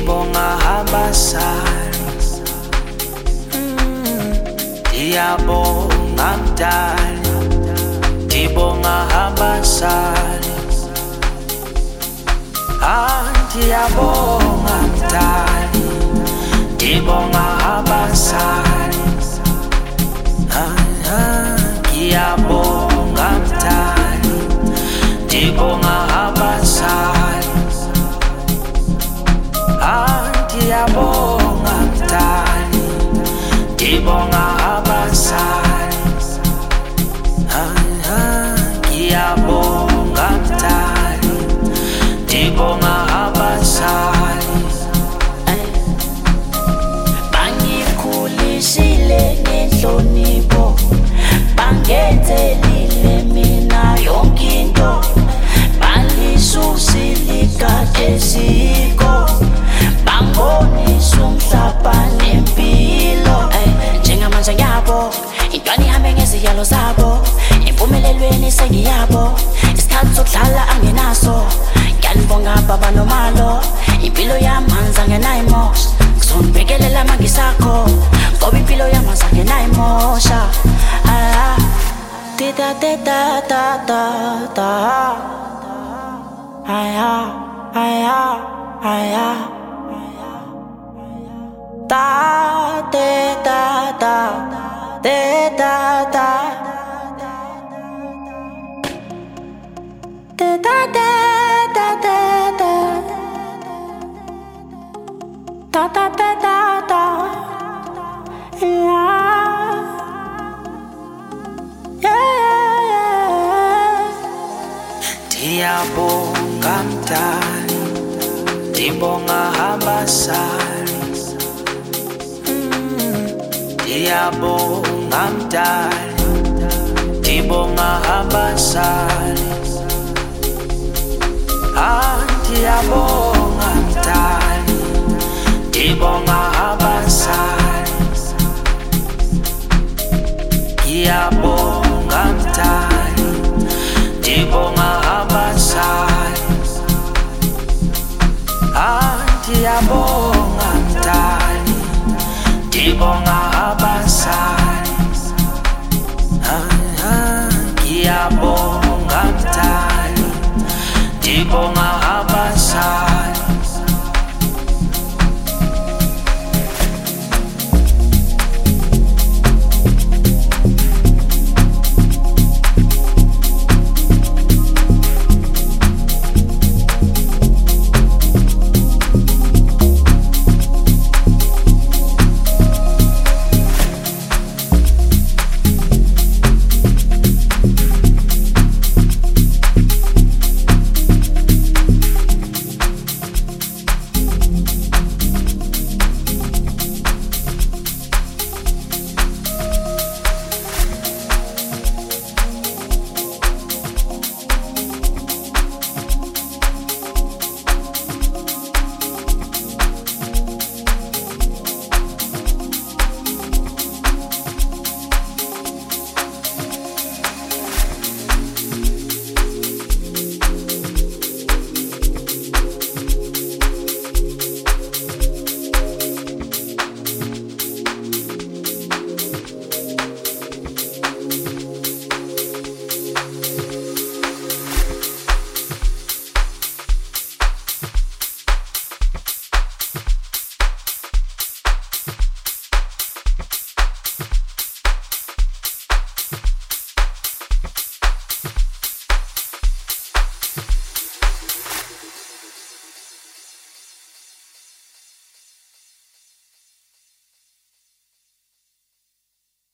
Dibonga habasari, Diyabonga mdali. Dibonga habasari, Diyabonga mdali. Dibonga habasari, Diyabonga mdali. Dibonga habasari, Diyabonga mdali. Dibonga habasari, Diyabonga mdali. Dibonga habasari. Bangikhulisile ngenhlonipho, bangenzelile mina yonke into, balisusile ikhathesiko, bangibonisa umhlaba nempilo. Njengamanje ngiyabo, intwana ihambe ngeziyalo zabo, empumelelweni sengiyabo, isikhathi sokudlala angenaso. Ngiyanibonga baba nomalo, impilo yamanzi angenayimosha, ngizonibhekelela mangisakho, ngoba impilo yamanzi angenayimosha. Tita tita ta ta ta, aya aya aya, ta te ta ta te ta ta, te ta te ta te ta, ta ta te ta ta, Diyabonga mdali. Dibonga habasari, Diyabonga mdali. Dibonga habasari, Diyabonga mdali. Dibonga habasari, Diyabonga mdali. Dibonga habasari, Diyabonga mdali. Dibonga habasari, Diyabonga mdali. Dibonga